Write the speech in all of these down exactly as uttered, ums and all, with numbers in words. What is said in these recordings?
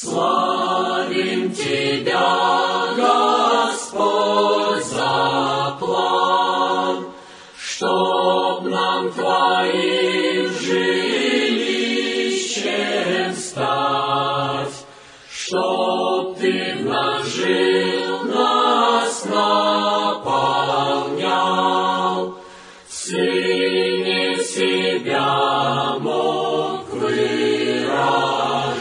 Славим Тебя, Господь, за план, чтоб нам Твоим жилищем стать, чтоб Ты в нас жил, нас наполнял, в Сыне себя мог выражать.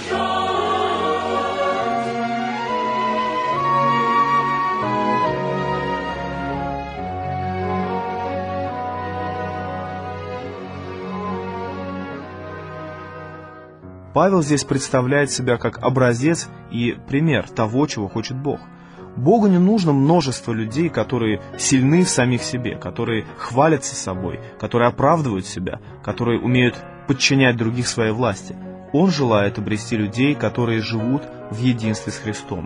Павел здесь представляет себя как образец и пример того, чего хочет Бог. Богу не нужно множество людей, которые сильны в самих себе, которые хвалятся собой, которые оправдывают себя, которые умеют подчинять других своей власти. Он желает обрести людей, которые живут в единстве с Христом.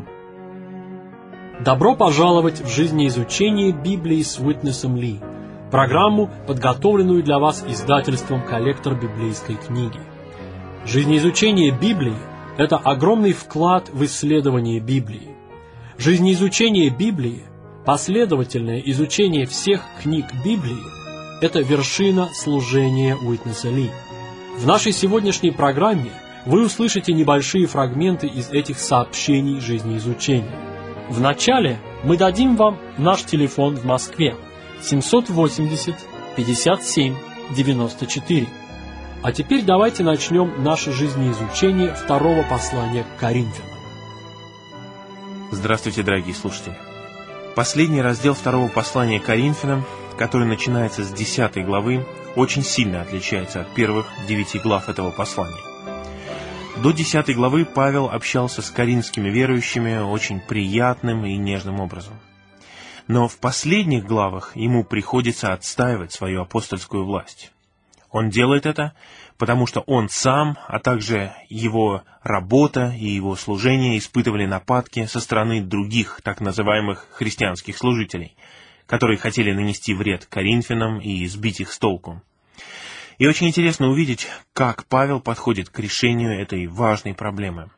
Добро пожаловать в жизнеизучение Библии с Уитнесом Ли, программу, подготовленную для вас издательством «Коллектор библейской книги». Жизнеизучение Библии – это огромный вклад в исследование Библии. Жизнеизучение Библии, последовательное изучение всех книг Библии – это вершина служения Уитнеса Ли. В нашей сегодняшней программе вы услышите небольшие фрагменты из этих сообщений жизнеизучения. Вначале мы дадим вам наш телефон в Москве семь восемьдесят пятьдесят семь девяносто четыре. А теперь давайте начнем наше жизнеизучение второго послания к Коринфянам. Здравствуйте, дорогие слушатели. Последний раздел второго послания к Коринфянам, который начинается с десятой главы, очень сильно отличается от первых девяти глав этого послания. До десятой главы Павел общался с коринфскими верующими очень приятным и нежным образом. Но в последних главах ему приходится отстаивать свою апостольскую власть. Он делает это, потому что он сам, а также его работа и его служение испытывали нападки со стороны других так называемых христианских служителей, которые хотели нанести вред коринфянам и сбить их с толку. И очень интересно увидеть, как Павел подходит к решению этой важной проблемы.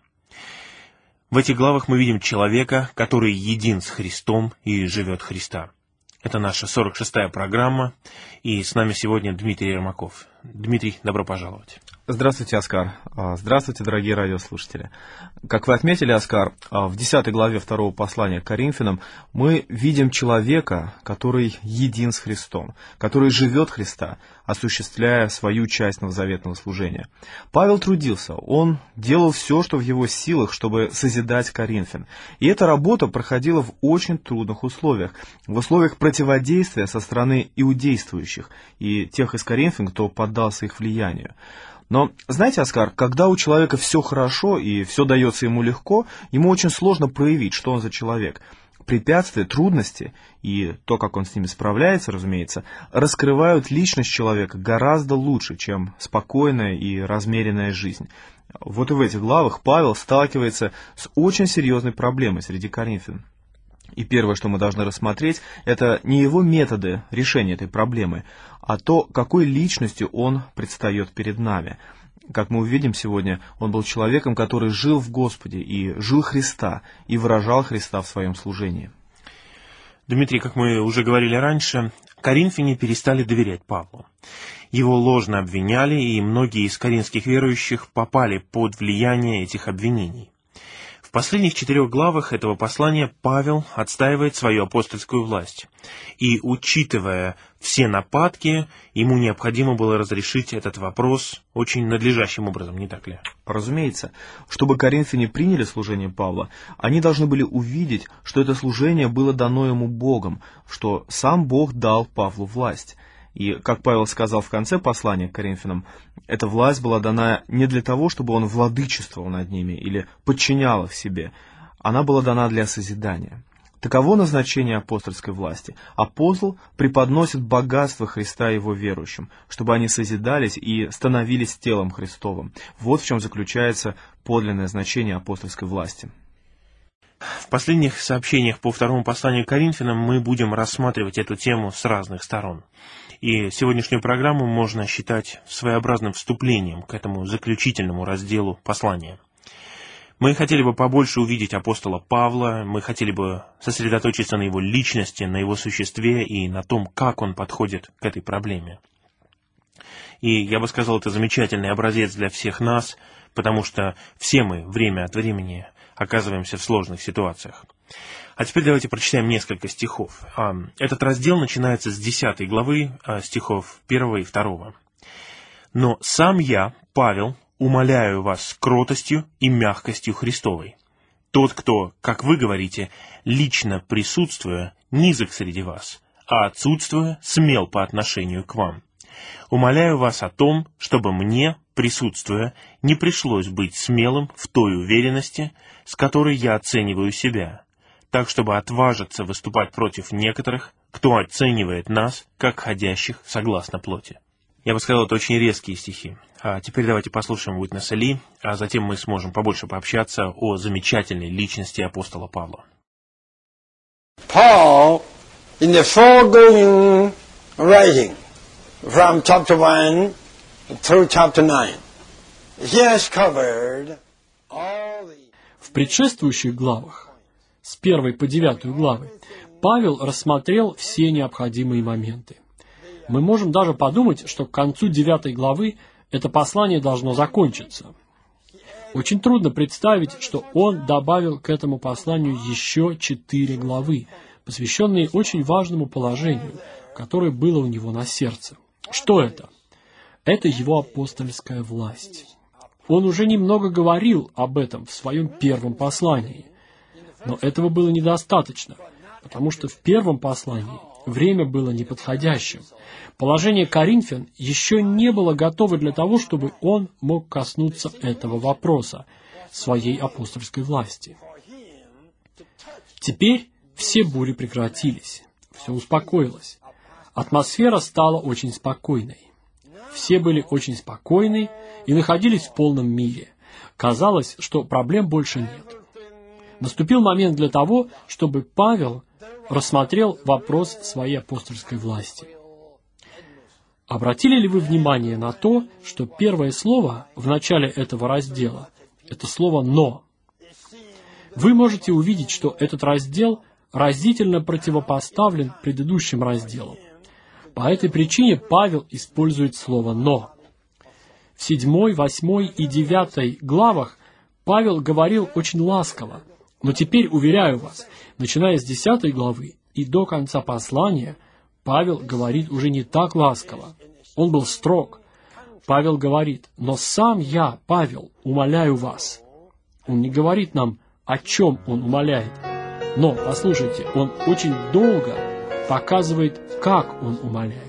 В этих главах мы видим человека, который един с Христом и живет Христа. Это наша сорок шестая программа, и с нами сегодня Дмитрий Ермаков. Дмитрий, добро пожаловать. Здравствуйте, Оскар. Здравствуйте, дорогие радиослушатели. Как вы отметили, Оскар, в десятой главе второго послания к Коринфянам мы видим человека, который един с Христом, который живет Христа, осуществляя свою часть новозаветного служения. Павел трудился, он делал все, что в его силах, чтобы созидать Коринфян. И эта работа проходила в очень трудных условиях, в условиях противодействия со стороны иудействующих и тех из Коринфян, кто поддался их влиянию. Но, знаете, Оскар, когда у человека все хорошо и все дается ему легко, ему очень сложно проявить, что он за человек. Препятствия, трудности и то, как он с ними справляется, разумеется, раскрывают личность человека гораздо лучше, чем спокойная и размеренная жизнь. Вот и в этих главах Павел сталкивается с очень серьезной проблемой среди коринфян. И первое, что мы должны рассмотреть, это не его методы решения этой проблемы, а то, какой личностью он предстает перед нами. Как мы увидим сегодня, он был человеком, который жил в Господе и жил Христа, и выражал Христа в своем служении. Дмитрий, как мы уже говорили раньше, коринфяне перестали доверять Павлу. Его ложно обвиняли, и многие из коринфских верующих попали под влияние этих обвинений. В последних четырех главах этого послания Павел отстаивает свою апостольскую власть. И, учитывая все нападки, ему необходимо было разрешить этот вопрос очень надлежащим образом, не так ли? Разумеется. Чтобы коринфяне приняли служение Павла, они должны были увидеть, что это служение было дано ему Богом, что сам Бог дал Павлу власть. И, как Павел сказал в конце послания к Коринфянам, эта власть была дана не для того, чтобы он владычествовал над ними или подчинял их себе. Она была дана для созидания. Таково назначение апостольской власти. Апостол преподносит богатство Христа его верующим, чтобы они созидались и становились телом Христовым. Вот в чем заключается подлинное значение апостольской власти. В последних сообщениях по второму посланию к Коринфянам мы будем рассматривать эту тему с разных сторон. И сегодняшнюю программу можно считать своеобразным вступлением к этому заключительному разделу послания. Мы хотели бы побольше увидеть апостола Павла, мы хотели бы сосредоточиться на его личности, на его существе и на том, как он подходит к этой проблеме. И я бы сказал, это замечательный образец для всех нас, потому что все мы время от времени оказываемся в сложных ситуациях. А теперь давайте прочитаем несколько стихов. Этот раздел начинается с десятой главы, стихов первого и второго. «Но сам я, Павел, умоляю вас кротостью и мягкостью Христовой. Тот, кто, как вы говорите, лично присутствуя, низок среди вас, а отсутствуя, смел по отношению к вам. Умоляю вас о том, чтобы мне, присутствуя, не пришлось быть смелым в той уверенности, с которой я оцениваю себя, так чтобы отважиться выступать против некоторых, кто оценивает нас, как ходящих согласно плоти». Я бы сказал, это очень резкие стихи. А теперь давайте послушаем Уитнеса Ли, а затем мы сможем побольше пообщаться о замечательной личности апостола Павла. Paul, in the foregoing writing, from chapter one through chapter nine, he has covered all the... В предшествующих главах, с первой по девятую главы, Павел рассмотрел все необходимые моменты. Мы можем даже подумать, что к концу девятой главы это послание должно закончиться. Очень трудно представить, что он добавил к этому посланию еще четыре главы, посвященные очень важному положению, которое было у него на сердце. Что это? Это его апостольская власть. Он уже немного говорил об этом в своем первом послании. Но этого было недостаточно, потому что в первом послании время было неподходящим. Положение Коринфян еще не было готово для того, чтобы он мог коснуться этого вопроса, своей апостольской власти. Теперь все бури прекратились, все успокоилось. Атмосфера стала очень спокойной. Все были очень спокойны и находились в полном мире. Казалось, что проблем больше нет. Наступил момент для того, чтобы Павел рассмотрел вопрос своей апостольской власти. Обратили ли вы внимание на то, что первое слово в начале этого раздела – это слово «но»? Вы можете увидеть, что этот раздел разительно противопоставлен предыдущим разделам. По этой причине Павел использует слово «но». В седьмой, восьмой и девятой главах Павел говорил очень ласково, но теперь, уверяю вас, начиная с десятой главы и до конца послания, Павел говорит уже не так ласково. Он был строг. Павел говорит: «Но сам я, Павел, умоляю вас». Он не говорит нам, о чем он умоляет. Но, послушайте, он очень долго показывает, как он умоляет.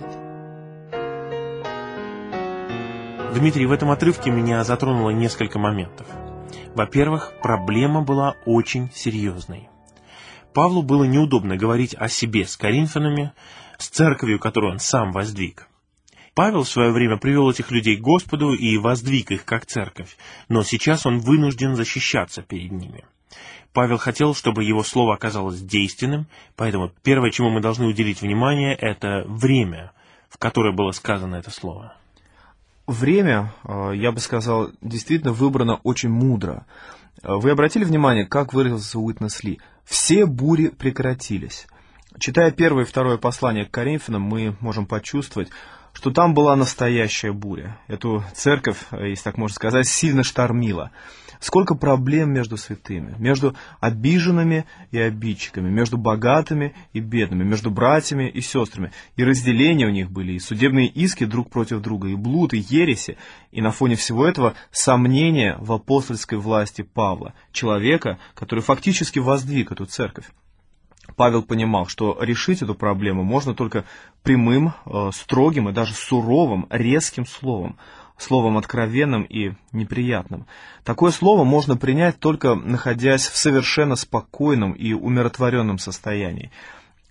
Дмитрий, в этом отрывке меня затронуло несколько моментов. Во-первых, проблема была очень серьезной. Павлу было неудобно говорить о себе с коринфянами, с церковью, которую он сам воздвиг. Павел в свое время привел этих людей к Господу и воздвиг их как церковь, но сейчас он вынужден защищаться перед ними. Павел хотел, чтобы его слово оказалось действенным, поэтому первое, чему мы должны уделить внимание, это время, в которое было сказано это слово. Время, я бы сказал, действительно выбрано очень мудро. Вы обратили внимание, как выразился Уитнес Ли? Все бури прекратились. Читая первое и второе послание к Коринфянам, мы можем почувствовать, что там была настоящая буря. Эту церковь, если так можно сказать, сильно штормила. Сколько проблем между святыми, между обиженными и обидчиками, между богатыми и бедными, между братьями и сестрами. И разделения у них были, и судебные иски друг против друга, и блуд, и ереси. И на фоне всего этого сомнения в апостольской власти Павла, человека, который фактически воздвиг эту церковь. Павел понимал, что решить эту проблему можно только прямым, строгим и даже суровым, резким словом. Словом откровенным и неприятным. Такое слово можно принять, только находясь в совершенно спокойном и умиротворенном состоянии.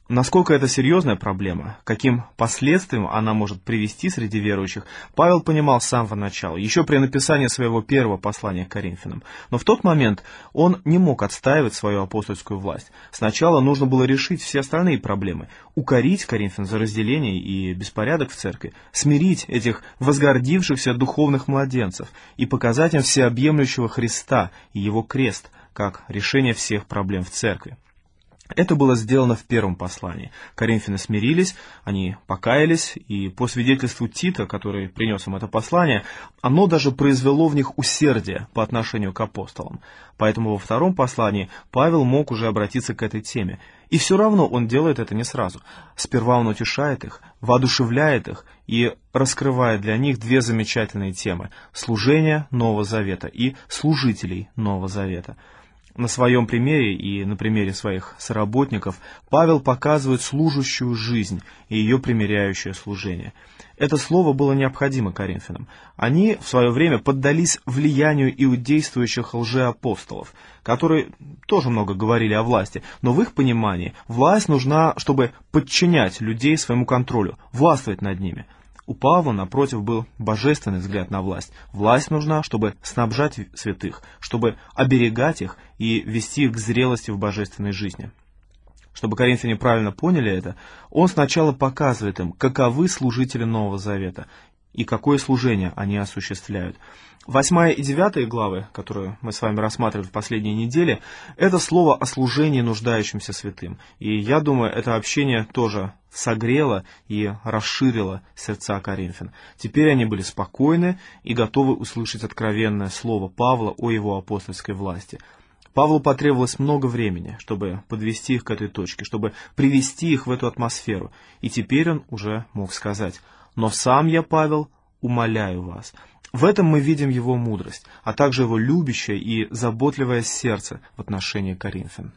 Насколько это серьезная проблема, каким последствиям она может привести среди верующих, Павел понимал с самого начала, еще при написании своего первого послания к Коринфянам. Но в тот момент он не мог отстаивать свою апостольскую власть. Сначала нужно было решить все остальные проблемы, укорить Коринфян за разделение и беспорядок в церкви, смирить этих возгордившихся духовных младенцев и показать им всеобъемлющего Христа и Его крест, как решение всех проблем в церкви. Это было сделано в первом послании. Коринфяне смирились, они покаялись, и по свидетельству Тита, который принес им это послание, оно даже произвело в них усердие по отношению к апостолам. Поэтому во втором послании Павел мог уже обратиться к этой теме. И все равно он делает это не сразу. Сперва он утешает их, воодушевляет их и раскрывает для них две замечательные темы – служение Нового Завета и служителей Нового Завета. На своем примере и на примере своих соработников Павел показывает служащую жизнь и ее примиряющее служение. Это слово было необходимо коринфянам. Они в свое время поддались влиянию иудействующих лжеапостолов, которые тоже много говорили о власти, но в их понимании власть нужна, чтобы подчинять людей своему контролю, властвовать над ними. У Павла, напротив, был божественный взгляд на власть. Власть нужна, чтобы снабжать святых, чтобы оберегать их и вести их к зрелости в божественной жизни. Чтобы коринфяне правильно поняли это, он сначала показывает им, каковы служители Нового Завета и какое служение они осуществляют. Восьмая и девятая главы, которые мы с вами рассматривали в последней неделе, это слово о служении нуждающимся святым. И я думаю, это общение тоже согрело и расширило сердца коринфян. Теперь они были спокойны и готовы услышать откровенное слово Павла о его апостольской власти. Павлу потребовалось много времени, чтобы подвести их к этой точке, чтобы привести их в эту атмосферу. И теперь он уже мог сказать: «Но сам я, Павел, умоляю вас». В этом мы видим его мудрость, а также его любящее и заботливое сердце в отношении коринфян.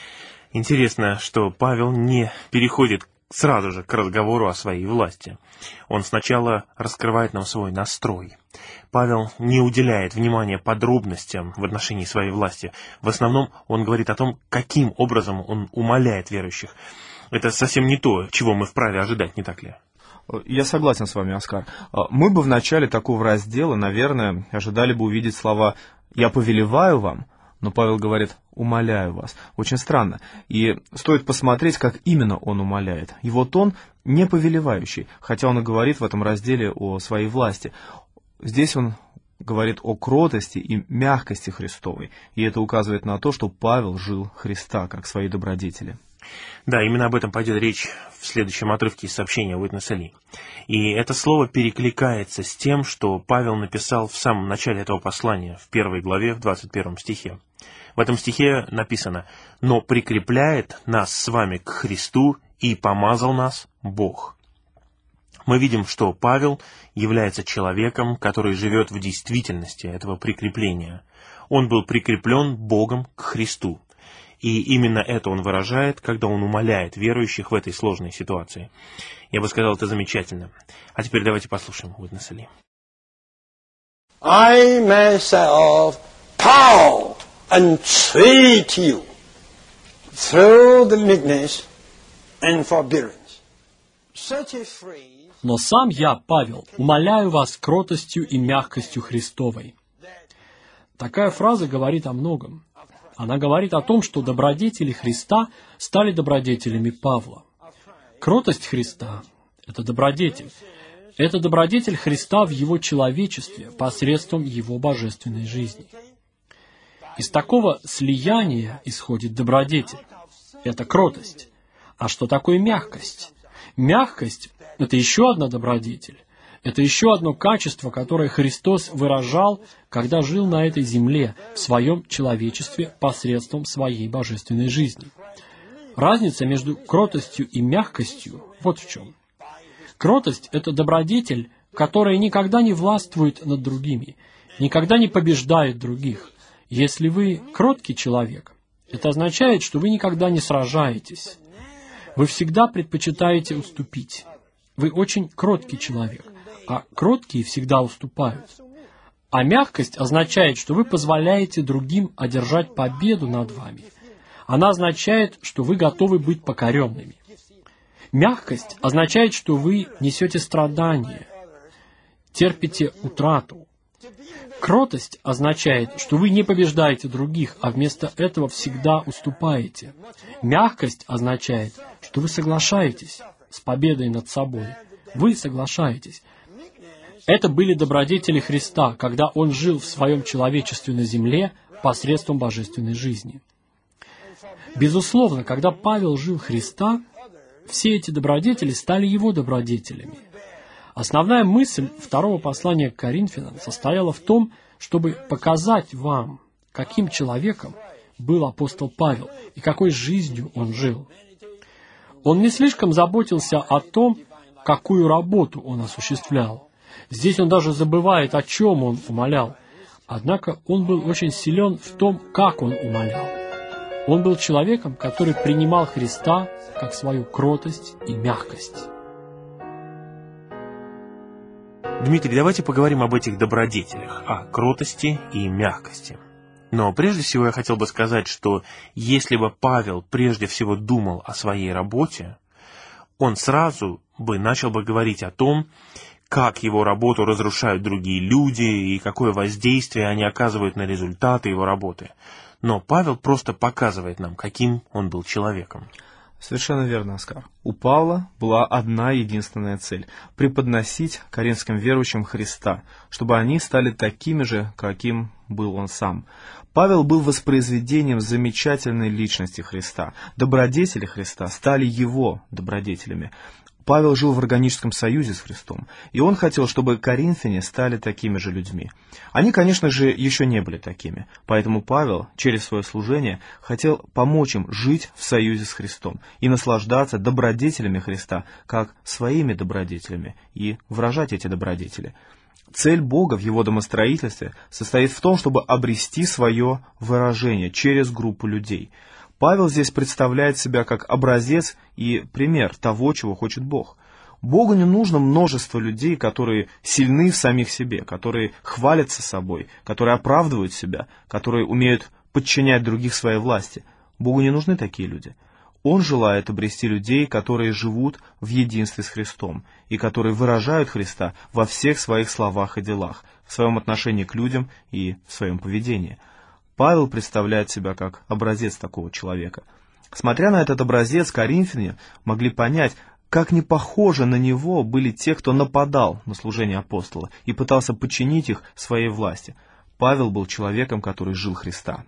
Интересно, что Павел не переходит сразу же к разговору о своей власти. Он сначала раскрывает нам свой настрой. Павел не уделяет внимания подробностям в отношении своей власти. В основном он говорит о том, каким образом он умаляет верующих. Это совсем не то, чего мы вправе ожидать, не так ли? Я согласен с вами, Оскар. Мы бы в начале такого раздела, наверное, ожидали бы увидеть слова «я повелеваю вам», но Павел говорит «умоляю вас». Очень странно. И стоит посмотреть, как именно он умоляет. Его тон не повелевающий, хотя он и говорит в этом разделе о своей власти. Здесь он говорит о кротости и мягкости Христовой, и это указывает на то, что Павел жил Христа как свои добродетели. Да, именно об этом пойдет речь в следующем отрывке из сообщения Уитнеса Ли. И это слово перекликается с тем, что Павел написал в самом начале этого послания, в первой главе, в двадцать первом стихе. В этом стихе написано: «Но прикрепляет нас с вами к Христу и помазал нас Бог». Мы видим, что Павел является человеком, который живет в действительности этого прикрепления. Он был прикреплен Богом к Христу. И именно это он выражает, когда он умоляет верующих в этой сложной ситуации. Я бы сказал, это замечательно. А теперь давайте послушаем Уитнеса Ли. I myself, Paul, entreat you through the meekness and forbearance. Such a phrase. Но сам я, Павел, умоляю вас кротостью и мягкостью Христовой. Такая фраза говорит о многом. Она говорит о том, что добродетели Христа стали добродетелями Павла. Кротость Христа — это добродетель. Это добродетель Христа в Его человечестве посредством Его божественной жизни. Из такого слияния исходит добродетель. Это кротость. А что такое мягкость? Мягкость — это еще одна добродетель. Это еще одно качество, которое Христос выражал, когда жил на этой земле, в своем человечестве, посредством своей божественной жизни. Разница между кротостью и мягкостью вот в чем. Кротость — это добродетель, которая никогда не властвует над другими, никогда не побеждает других. Если вы кроткий человек, это означает, что вы никогда не сражаетесь. Вы всегда предпочитаете уступить. Вы очень кроткий человек. А кроткие всегда уступают. А мягкость означает, что вы позволяете другим одержать победу над вами. Она означает, что вы готовы быть покоренными. Мягкость означает, что вы несете страдания, терпите утрату. Кротость означает, что вы не побеждаете других, а вместо этого всегда уступаете. Мягкость означает, что вы соглашаетесь с победой над собой. Вы соглашаетесь. Это были добродетели Христа, когда Он жил в своем человечестве на земле посредством божественной жизни. Безусловно, когда Павел жил Христа, все эти добродетели стали его добродетелями. Основная мысль второго послания к Коринфянам состояла в том, чтобы показать вам, каким человеком был апостол Павел и какой жизнью он жил. Он не слишком заботился о том, какую работу он осуществлял. Здесь он даже забывает, о чем он умолял. Однако он был очень силен в том, как он умолял. Он был человеком, который принимал Христа как свою кротость и мягкость. Дмитрий, давайте поговорим об этих добродетелях, о кротости и мягкости. Но прежде всего я хотел бы сказать, что если бы Павел прежде всего думал о своей работе, он сразу бы начал бы говорить о том, как его работу разрушают другие люди и какое воздействие они оказывают на результаты его работы. Но Павел просто показывает нам, каким он был человеком. Совершенно верно, Оскар. У Павла была одна единственная цель – преподносить коринфским верующим Христа, чтобы они стали такими же, каким был он сам. Павел был воспроизведением замечательной личности Христа. Добродетели Христа стали его добродетелями. Павел жил в органическом союзе с Христом, и он хотел, чтобы коринфяне стали такими же людьми. Они, конечно же, еще не были такими, поэтому Павел через свое служение хотел помочь им жить в союзе с Христом и наслаждаться добродетелями Христа, как своими добродетелями, и выражать эти добродетели. Цель Бога в его домостроительстве состоит в том, чтобы обрести свое выражение через группу людей. Павел здесь представляет себя как образец и пример того, чего хочет Бог. Богу не нужно множество людей, которые сильны в самих себе, которые хвалятся собой, которые оправдывают себя, которые умеют подчинять других своей власти. Богу не нужны такие люди. Он желает обрести людей, которые живут в единстве с Христом и которые выражают Христа во всех своих словах и делах, в своем отношении к людям и в своем поведении. Павел представляет себя как образец такого человека. Смотря на этот образец, коринфяне могли понять, как не похожи на него были те, кто нападал на служение апостола и пытался подчинить их своей власти. Павел был человеком, который жил Христа.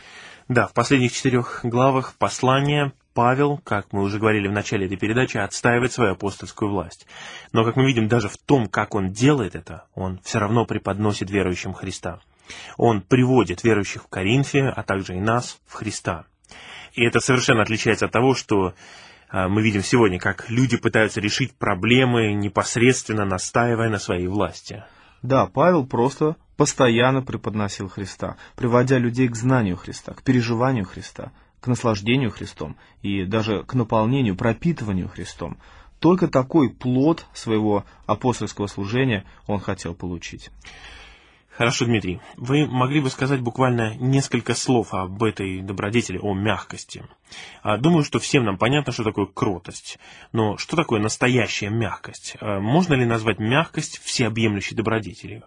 Да, в последних четырех главах послания Павел, как мы уже говорили в начале этой передачи, отстаивает свою апостольскую власть. Но, как мы видим, даже в том, как он делает это, он все равно преподносит верующим Христа. Он приводит верующих в Коринфе, а также и нас в Христа. И это совершенно отличается от того, что а, мы видим сегодня, как люди пытаются решить проблемы, непосредственно настаивая на своей власти. Да, Павел просто постоянно преподносил Христа, приводя людей к знанию Христа, к переживанию Христа, к наслаждению Христом и даже к наполнению, пропитыванию Христом. Только такой плод своего апостольского служения он хотел получить. Хорошо, Дмитрий, вы могли бы сказать буквально несколько слов об этой добродетели, о мягкости. Думаю, что всем нам понятно, что такое кротость. Но что такое настоящая мягкость? Можно ли назвать мягкость всеобъемлющей добродетелью?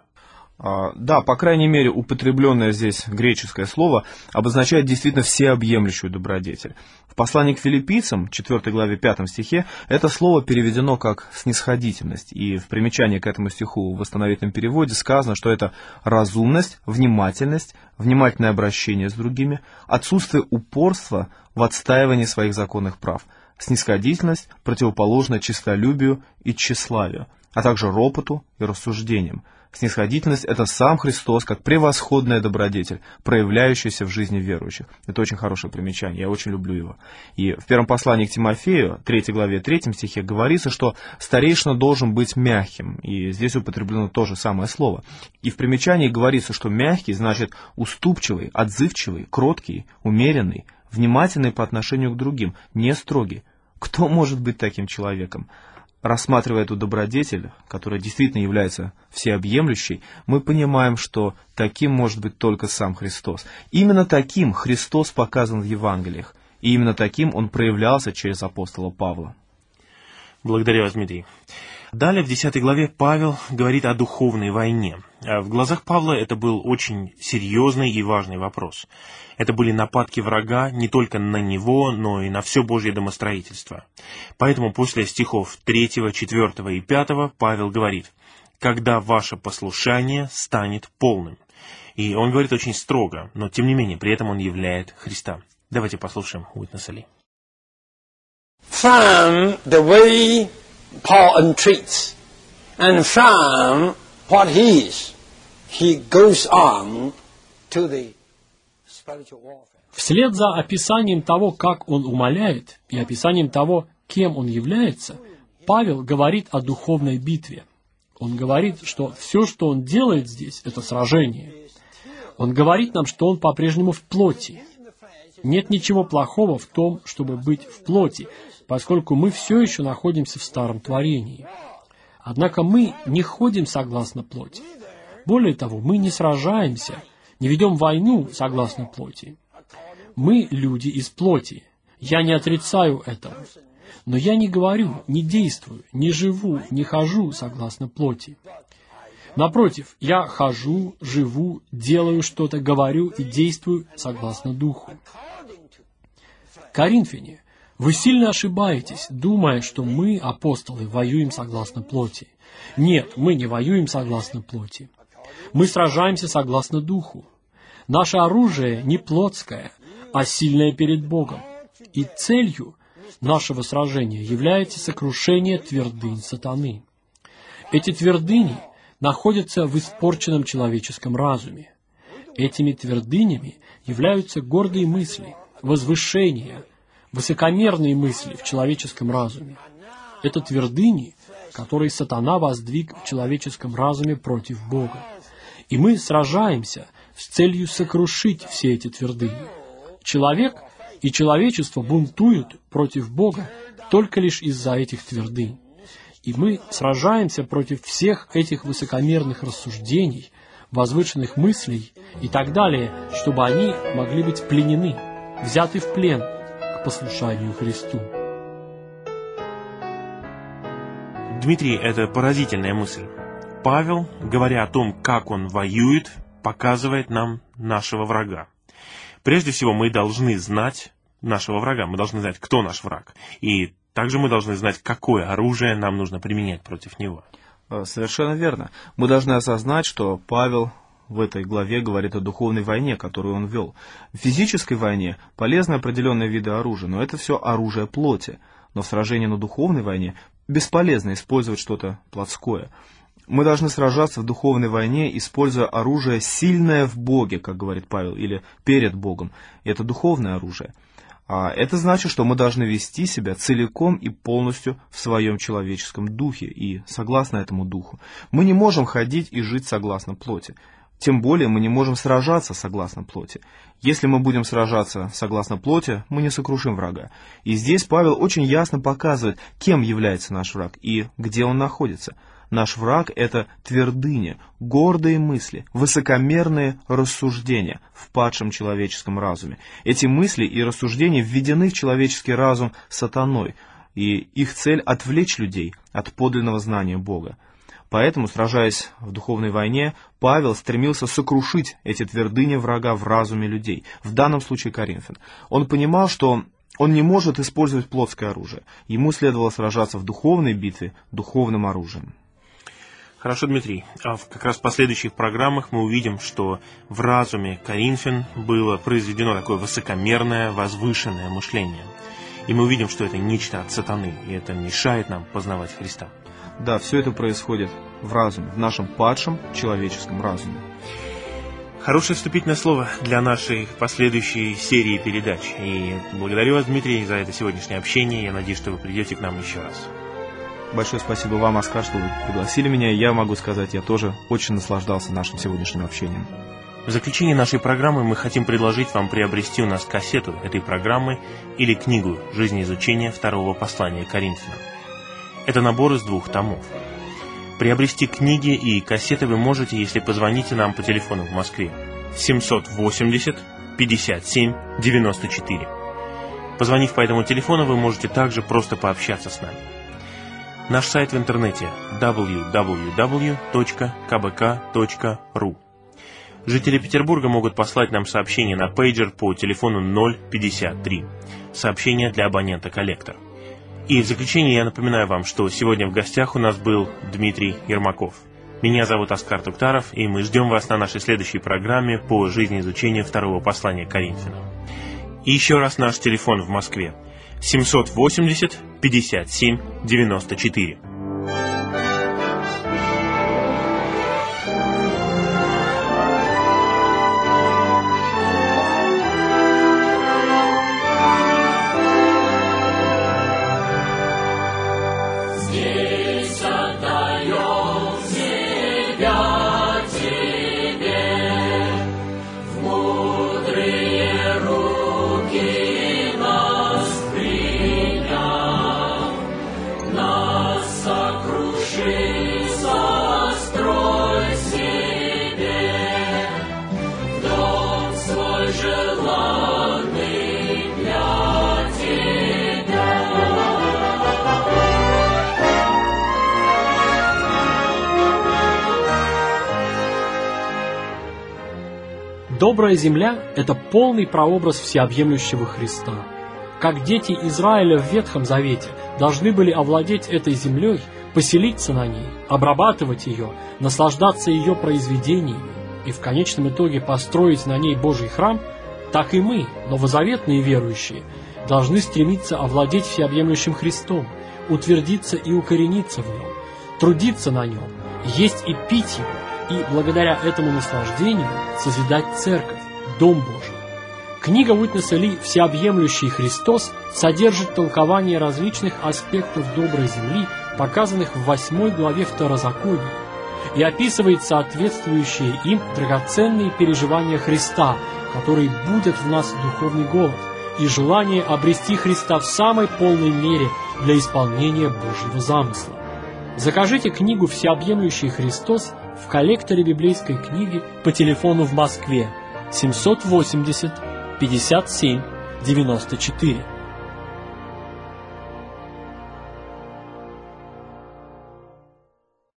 Да, по крайней мере, употребленное здесь греческое слово обозначает действительно всеобъемлющую добродетель. В послании к филиппийцам, четвёртой главе, пятом стихе, это слово переведено как снисходительность, и в примечании к этому стиху в восстановительном переводе сказано, что это разумность, внимательность, внимательное обращение с другими, отсутствие упорства в отстаивании своих законных прав, снисходительность противоположна честолюбию и тщеславию, а также ропоту и рассуждениям. Снисходительность — это сам Христос, как превосходная добродетель, проявляющаяся в жизни верующих. Это очень хорошее примечание, я очень люблю его. И в первом послании к Тимофею, третьей главе, третьем стихе, говорится, что старейшина должен быть мягким, и здесь употреблено то же самое слово. И в примечании говорится, что мягкий значит уступчивый, отзывчивый, кроткий, умеренный, внимательный по отношению к другим, не строгий. Кто может быть таким человеком? Рассматривая эту добродетель, которая действительно является всеобъемлющей, мы понимаем, что таким может быть только сам Христос. Именно таким Христос показан в Евангелиях, и именно таким Он проявлялся через апостола Павла. Благодарю вас, Дмитрий. Далее в десятой главе Павел говорит о духовной войне. В глазах Павла это был очень серьезный и важный вопрос. Это были нападки врага не только на него, но и на все Божье домостроительство. Поэтому после стихов третьего, четвертого и пятого Павел говорит: «Когда ваше послушание станет полным». И он говорит очень строго, но тем не менее, при этом он являет Христа. Давайте послушаем Уитнеса Ли. From the way Paul entreats, and from what he is, he goes on to the spiritual warfare. Вслед за описанием того, как он умоляет, и описанием того, кем он является, Павел говорит о духовной битве. Он говорит, что все, что он делает здесь, это сражение. Он говорит нам, что он по-прежнему в плоти. Нет ничего плохого в том, чтобы быть в плоти, поскольку мы все еще находимся в старом творении. Однако мы не ходим согласно плоти. Более того, мы не сражаемся, не ведем войну согласно плоти. Мы люди из плоти. Я не отрицаю этого. Но я не говорю, не действую, не живу, не хожу согласно плоти. Напротив, я хожу, живу, делаю что-то, говорю и действую согласно Духу. Коринфяне, вы сильно ошибаетесь, думая, что мы, апостолы, воюем согласно плоти. Нет, мы не воюем согласно плоти. Мы сражаемся согласно Духу. Наше оружие не плотское, а сильное перед Богом. И целью нашего сражения является сокрушение твердынь сатаны. Эти твердыни находятся в испорченном человеческом разуме. Этими твердынями являются гордые мысли, возвышения, высокомерные мысли в человеческом разуме. Это твердыни, которые сатана воздвиг в человеческом разуме против Бога. И мы сражаемся с целью сокрушить все эти твердыни. Человек и человечество бунтуют против Бога только лишь из-за этих твердынь. И мы сражаемся против всех этих высокомерных рассуждений, возвышенных мыслей и так далее, чтобы они могли быть пленены, взяты в плен к послушанию Христу. Дмитрий, это поразительная мысль. Павел, говоря о том, как он воюет, показывает нам нашего врага. Прежде всего, мы должны знать нашего врага, мы должны знать, кто наш враг. И также мы должны знать, какое оружие нам нужно применять против него. Совершенно верно. Мы должны осознать, что Павел в этой главе говорит о духовной войне, которую он вел. В физической войне полезны определенные виды оружия, но это все оружие плоти. Но в сражении на духовной войне бесполезно использовать что-то плотское. Мы должны сражаться в духовной войне, используя оружие сильное в Боге, как говорит Павел, или перед Богом. Это духовное оружие. А это значит, что мы должны вести себя целиком и полностью в своем человеческом духе и согласно этому духу. Мы не можем ходить и жить согласно плоти. Тем более мы не можем сражаться согласно плоти. Если мы будем сражаться согласно плоти, мы не сокрушим врага. И здесь Павел очень ясно показывает, кем является наш враг и где он находится. Наш враг – это твердыня, гордые мысли, высокомерные рассуждения в падшем человеческом разуме. Эти мысли и рассуждения введены в человеческий разум сатаной, и их цель – отвлечь людей от подлинного знания Бога. Поэтому, сражаясь в духовной войне, Павел стремился сокрушить эти твердыни врага в разуме людей, в данном случае коринфян. Он понимал, что он не может использовать плотское оружие. Ему следовало сражаться в духовной битве духовным оружием. Хорошо, Дмитрий. А в как раз последующих программах мы увидим, что в разуме коринфян было произведено такое высокомерное, возвышенное мышление. И мы увидим, что это нечто от сатаны, и это мешает нам познавать Христа. Да, все это происходит в разуме, в нашем падшем человеческом разуме. Хорошее вступительное слово для нашей последующей серии передач. И благодарю вас, Дмитрий, за это сегодняшнее общение. Я надеюсь, что вы придете к нам еще раз. Большое спасибо вам, Оскар, что вы пригласили меня. Я могу сказать, я тоже очень наслаждался нашим сегодняшним общением. В заключение нашей программы мы хотим предложить вам приобрести у нас кассету этой программы или книгу «Жизнеизучение второго послания Коринфянам». Это набор из двух томов. Приобрести книги и кассеты вы можете, если позвоните нам по телефону в Москве семьсот восемьдесят пятьдесят семь девяносто четыре. Позвонив по этому телефону, вы можете также просто пообщаться с нами. Наш сайт в интернете дабл ю дабл ю дабл ю точка ка бэ ка точка ру. Жители Петербурга могут послать нам сообщение на пейджер по телефону ноль пятьдесят три. Сообщение для абонента «Коллектор». И в заключение я напоминаю вам, что сегодня в гостях у нас был Дмитрий Ермаков. Меня зовут Оскар Туктаров, и мы ждем вас на нашей следующей программе по жизнеизучению второго послания к Коринфянам. И еще раз наш телефон в Москве семьсот восемьдесят пятьдесят семь девяносто четыре. Добрая земля – это полный прообраз всеобъемлющего Христа. Как дети Израиля в Ветхом Завете должны были овладеть этой землей, поселиться на ней, обрабатывать ее, наслаждаться ее произведениями и в конечном итоге построить на ней Божий храм, так и мы, новозаветные верующие, должны стремиться овладеть всеобъемлющим Христом, утвердиться и укорениться в нем, трудиться на нем, есть и пить его, и благодаря этому наслаждению созидать церковь, Дом Божий. Книга Уитнеса Ли «Всеобъемлющий Христос» содержит толкование различных аспектов доброй земли, показанных в восьмой главе Второзакония, и описывает соответствующие им драгоценные переживания Христа, которые будут в нас духовный голод и желание обрести Христа в самой полной мере для исполнения Божьего замысла. Закажите книгу «Всеобъемлющий Христос» в коллекторе библейской книги по телефону в Москве семьсот восемьдесят пятьдесят семь девяносто четыре.